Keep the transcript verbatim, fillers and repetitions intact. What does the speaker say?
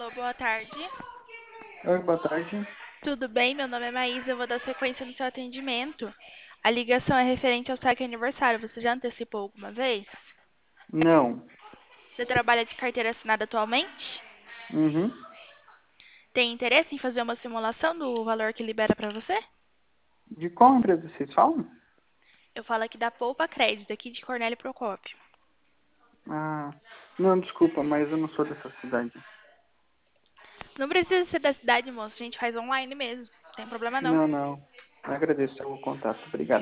Alô, boa tarde. Oi, boa tarde. Tudo bem? Meu nome é Maísa, eu vou dar sequência no seu atendimento. A ligação é referente ao saque aniversário. Você já antecipou alguma vez? Não. Você trabalha de carteira assinada atualmente? Uhum. Tem interesse em fazer uma simulação do valor que libera para você? De qual empresa vocês falam? Eu falo aqui da Poupa Crédito, aqui de Cornélio Procópio. Ah, não, desculpa, mas eu não sou dessa cidade. Não precisa ser da cidade, moço. A gente faz online mesmo. Não tem problema não. Não, não. Agradeço o contato. Obrigado.